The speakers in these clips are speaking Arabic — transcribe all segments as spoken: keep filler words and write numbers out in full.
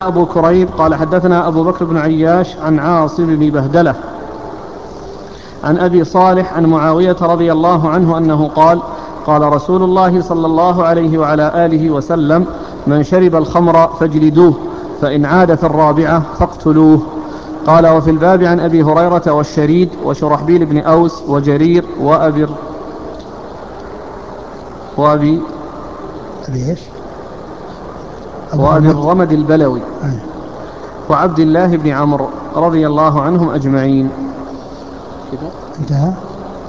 أبو كريب قال حدثنا أبو بكر بن عياش عن عاصم بن بهدلة عن أبي صالح عن معاوية رضي الله عنه أنه قال قال رسول الله صلى الله عليه وعلى آله وسلم: من شرب الخمر فاجلدوه، فإن عاد في الرابعة فاقتلوه. قال: وفي الباب عن أبي هريرة والشريد وشرحبيل بن أوس وجرير وأبي وأبي أبي إيش؟ أبو وأبي الرمد. الرمد البلوي أيه. وعبد الله بن عمرو رضي الله عنهم أجمعين. انتهى.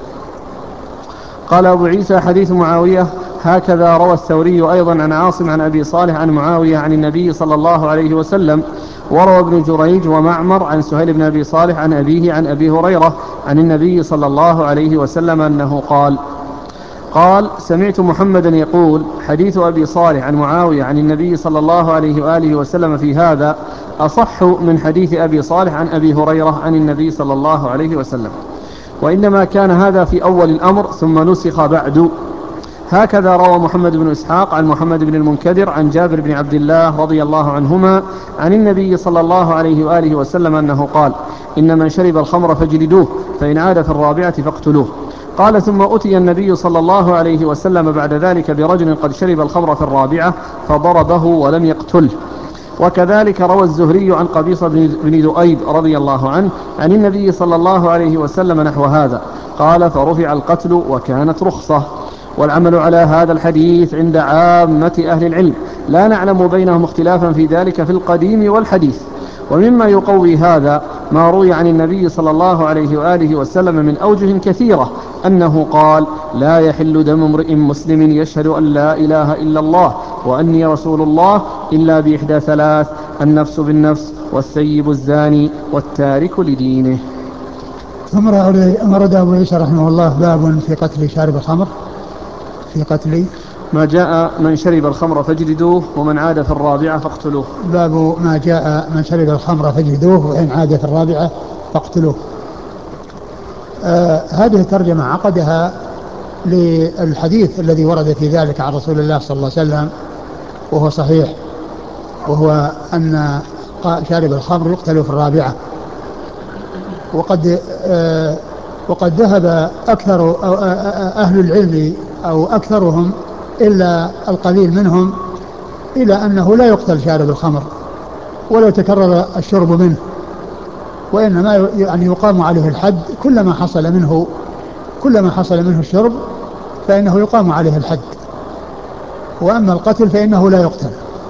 قال أبو عيسى: حديث معاوية هكذا روى الثوري أيضا عن عاصم عن أبي صالح عن معاوية عن النبي صلى الله عليه وسلم. وروى ابن جريج ومعمر عن سهيل بن أبي صالح عن أبيه عن أبي هريرة عن النبي صلى الله عليه وسلم أنه قال: قال: سمعت محمدا يقول: حديث أبي صالح عن معاوية عن النبي صلى الله عليه وآله وسلم في هذا أصح من حديث أبي صالح عن أبي هريرة عن النبي صلى الله عليه وسلم، وإنما كان هذا في أول الأمر ثم نسخ بعد. هكذا روى محمد بن إسحاق عن محمد بن المنكدر عن جابر بن عبد الله رضي الله عنهما عن النبي صلى الله عليه وآله وسلم أنه قال: إن من شرب الخمر فاجلدوه، فإن عاد في الرابعة فاقتلوه. قال: ثم أتي النبي صلى الله عليه وسلم بعد ذلك برجل قد شرب الخمر في الرابعة فضربه ولم يقتله. وكذلك روى الزهري عن قبيصة بن دؤيب رضي الله عنه عن النبي صلى الله عليه وسلم نحو هذا. قال: فرفع القتل وكانت رخصة. والعمل على هذا الحديث عند عامة أهل العلم، لا نعلم بينهم اختلافا في ذلك في القديم والحديث. ومما يقوي هذا ما روي عن النبي صلى الله عليه وآله وسلم من أوجه كثيرة أنه قال: لا يحل دم امرئ مسلم يشهد أن لا إله إلا الله وأني رسول الله إلا بإحدى ثلاث: النفس بالنفس، والثيب الزاني، والتارك لدينه. ثم ورد أبو عيسى رحمه الله باب في قتل شارب الخمر، في قتل ما جاء من شرب الخمر فاجلدوه ومن عاد في الرابعة فاقتلوه. باب ما جاء من شرب الخمر فاجلدوه وإن عاد في الرابعة فاقتلوه. آه هذه الترجمة عقدها للحديث الذي ورد في ذلك عن رسول الله صلى الله عليه وسلم، وهو صحيح، وهو أن شارب الخمر يقتل في الرابعة. وقد آه وقد ذهب أكثر أهل العلم أو أكثرهم إلا القليل منهم إلى أنه لا يقتل شارب الخمر ولو تكرر الشرب منه، وإنما يعني يقام عليه الحد كلما حصل منه كلما حصل منه الشرب فإنه يقام عليه الحد، وأما القتل فإنه لا يقتل.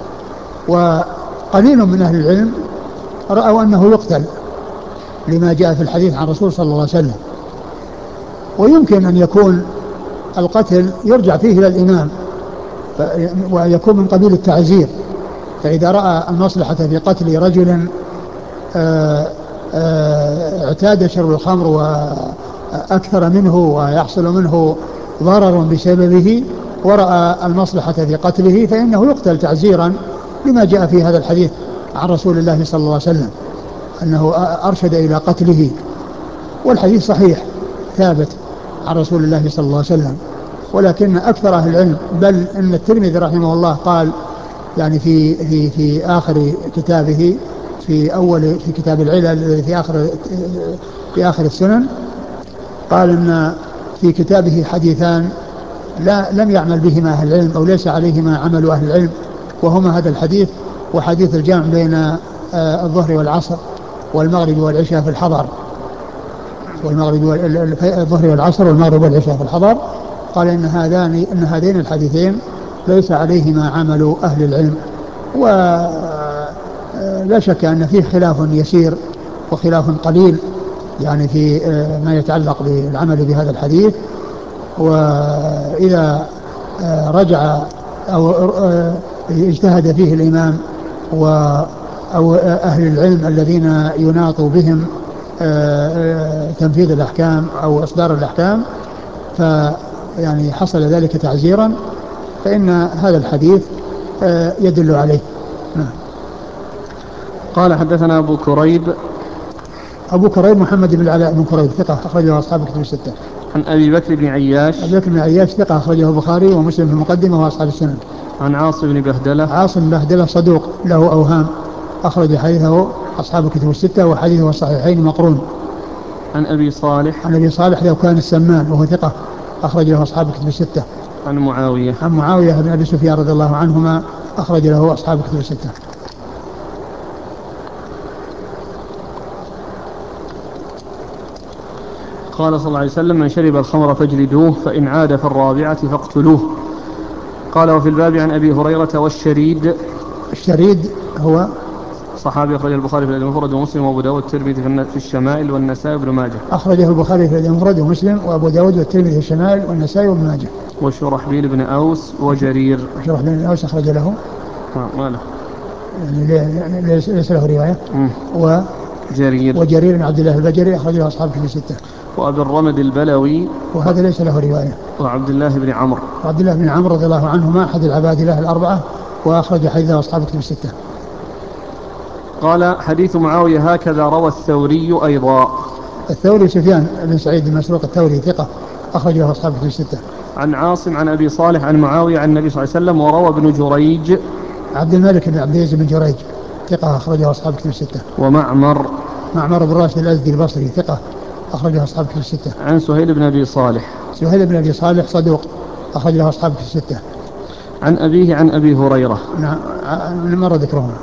وقليل من أهل العلم رأوا أنه يقتل لما جاء في الحديث عن رسول صلى الله عليه وسلم. ويمكن أن يكون القتل يرجع فيه إلى الإمام ويكون من قبيل التعزير، فإذا رأى المصلحة في قتل رجل آآ آآ اعتاد شرب الخمر وأكثر منه ويحصل منه ضرر بسببه ورأى المصلحة في قتله فإنه يقتل تعزيرا لما جاء في هذا الحديث عن رسول الله صلى الله عليه وسلم أنه أرشد إلى قتله. والحديث صحيح ثابت عن رسول الله صلى الله عليه وسلم، ولكن أكثر أهل العلم بل إن الترمذي رحمه الله قال يعني في في في آخر كتابه في أول في كتاب العلل في آخر في آخر السنن قال إن في كتابه حديثان لا لم يعمل بهما أهل العلم أو ليس عليهما عمل أهل العلم، وهما هذا الحديث وحديث الجمع بين الظهر والعصر والمغرب والعشاء في الحضر، والمغرب والظهر والعصر والمغرب والعشاء في الحضر. قال إن هذان إن هذين الحديثين ليس عليهما عمل أهل العلم، ولا شك أن فيه خلاف يسير وخلاف قليل يعني في ما يتعلق بالعمل بهذا الحديث. وإذا رجع أو اجتهد فيه الإمام أو أهل العلم الذين يناط بهم تنفيذ الأحكام أو إصدار الأحكام فيعني حصل ذلك تعزيرا فإن هذا الحديث يدل عليه. قال: حدثنا أبو كريب أبو كريب محمد بن العلاء بن كريب ثقة أخرجه أصحاب الكتب الستة. عن أبي بكر بن عياش أبي بكر بن عياش ثقة أخرجه البخاري ومسلم في المقدمة وأصحاب السنن. عن عاصم بن بهدلة عاصم بن بهدلة صدوق له أوهام أخرج حديثه أصحاب الكتب الستة، وحديثه الصحيحين مقرون. عن أبي صالح عن أبي صالح لو كان السمان وهو ثقة، أخرج له أصحاب الكتب الستة. عن معاوية عن معاوية بن أبي سفيان رضي الله عنهما، أخرج له أصحاب الكتب الستة. قال صلى الله عليه وسلم: من شرب الخمر فاجلدوه، فإن عاد في الرابعة فاقتلوه. قال: وفي الباب عن أبي هريرة والشريد. الشريد هو صحابي أخرج البخاري في الأدب المفرد ومسلم وأبو داود والترمذي في الشمائل والنسائي وابن ماجه. أخرجه البخاري في الأدب المفرد ومسلم وأبو داود والترمذي في الشمائل والنسائي وابن ماجه. وشرحبيل بن أوس وجرير. وشرحبيل بن أوس أخرج له ما له يعني ليس له رواية. و جرير وجرير بن عبد الله البجري أخرج له أصحاب الكتب الستة. وأبي الرمد البلوي وهذا ليس له رواية. وعبد الله بن عمرو. وعبد الله بن عمرو رضي الله عنهما أحد العباد الله الأربعة، وأخرج حديثه أصحاب الكتب الستة. قال: حديث معاوية هكذا روى الثوري أيضا. الثوري سفيان بن سعيد بن مسروق الثوري ثقة، أخرج له أصحاب الكتب الستة. عن عاصم عن أبي صالح عن معاوية عن النبي صلى الله عليه وسلم. وروى ابن جريج عبد الملك بن عبد العزيز بن جريج ثقة، أخرجه أصحاب الكتب الستة. ومعمر معمر بن راشد الأزدي البصري ثقة، أخرجه أصحاب الكتب الستة. عن سهيل بن أبي صالح. سهيل بن أبي صالح صدوق، أخرجه أصحاب الكتب الستة. عن أبيه عن أبي هريرة. نعم، مر ذكرهما.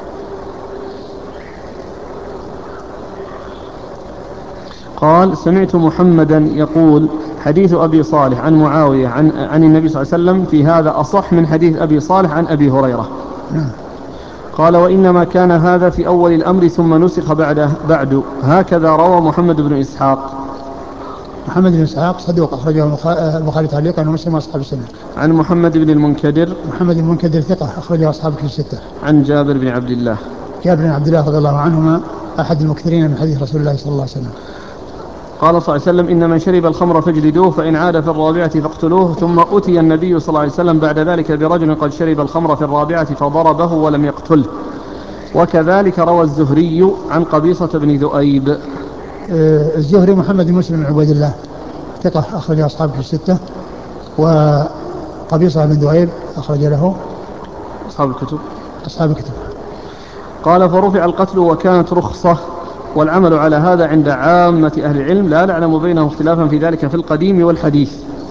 قال: سمعت محمدا يقول: حديث أبي صالح عن معاوية عن, عن النبي صلى الله عليه وسلم في هذا أصح من حديث أبي صالح عن أبي هريرة. نعم. قال: وإنما كان هذا في أول الأمر ثم نسخ بعد بعد هكذا روى محمد بن إسحاق. محمد بن إسحاق صدوق، أخرجه البخاري تعليقا ومسلم وأصحاب السنة. عن محمد بن المنكدر. محمد بن المنكدر ثقة، أخرجه أصحاب الكتب الستة. عن جابر بن عبد الله. جابر بن عبد الله رضي الله عنهما أحد المكثرين من حديث رسول الله صلى الله عليه وسلم. قال صلى الله عليه وسلم: إن من شرب الخمر فاجلدوه، فإن عاد في الرابعة فاقتلوه. ثم أتي النبي صلى الله عليه وسلم بعد ذلك برجل قد شرب الخمر في الرابعة فضربه ولم يقتله. وكذلك روى الزهري عن قبيصة بن ذؤيب. آه الزهري محمد بن مسلم بن عبيد الله ثقة، أخرج أصحاب الستة. وقبيصة بن ذؤيب أخرج له أصحاب الكتب أصحاب الكتب. قال: فرفع القتل وكانت رخصة، والعمل على هذا عند عامة أهل العلم، لا نعلم بينهم اختلافا في ذلك في القديم والحديث.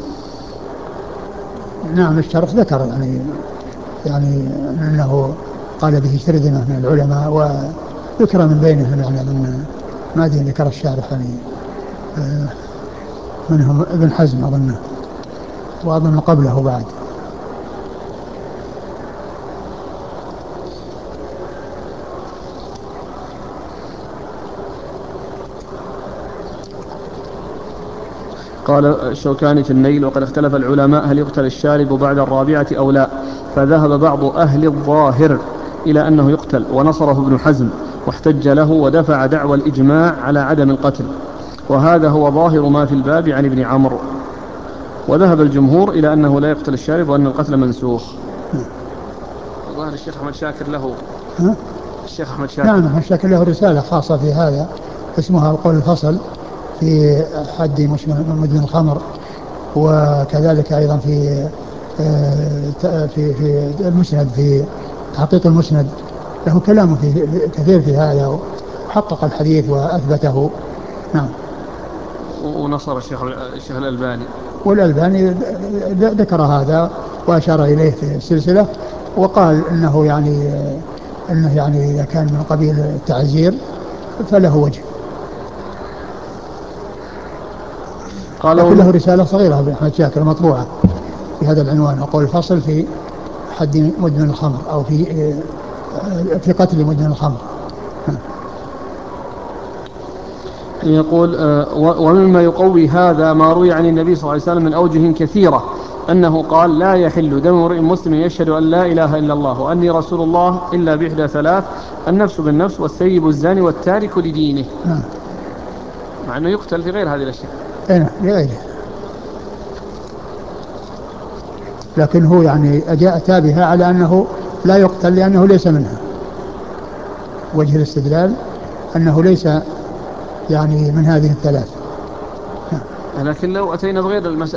نعم، الشرح ذكر يعني يعني أنه قال به شردمة من العلماء، وذكر من بينهم يعني من ما أدري ذكر الشارح يعني منهم ابن حزم أظنه، وأظن قبله بعد. قال الشوكاني في النيل: وقد اختلف العلماء هل يقتل الشارب بعد الرابعة أو لا، فذهب بعض أهل الظاهر إلى أنه يقتل، ونصره ابن حزم واحتج له ودفع دعوى الإجماع على عدم القتل، وهذا هو ظاهر ما في الباب عن ابن عمرو. وذهب الجمهور إلى أنه لا يقتل الشارب وأن القتل منسوخ. ظاهر الشيخ أحمد شاكر له ها؟ الشيخ أحمد شاكر نعم، أحمد شاكر له رسالة خاصة في هذا اسمها القول الفصل في حد مدمن الخمر، وكذلك أيضا في في في المسند، في تحقيق المسند له كلام في كثير في هذا، وحقق الحديث وأثبته. نعم. ونصر الشيخ الشيخ الألباني والألباني ذكر هذا وأشار إليه في السلسلة، وقال إنه يعني إنه يعني إذا كان من قبيل التعزير فله وجه. لكن له رسالة صغيرة بأحمد شاكر مطبوعة بهذا العنوان: القول الفصل في حد مدمن الخمر، أو في في قتل مدمن الخمر. يقول: ومما يقوي هذا ما روي عن النبي صلى الله عليه وسلم من أوجه كثيرة، أنه قال: لا يحل دم امرئ مسلم يشهد أن لا إله إلا الله وأني رسول الله إلا بإحدى ثلاث: النفس بالنفس، والثيب الزاني، والتارك لدينه. مع أنه يقتل في غير هذه الأشياء. أين لغيره، لكن هو يعني أجاء تابها على أنه لا يقتل لأنه ليس منها. وجه الاستدلال أنه ليس يعني من هذه الثلاث. لكن لو أتينا بغير المسألة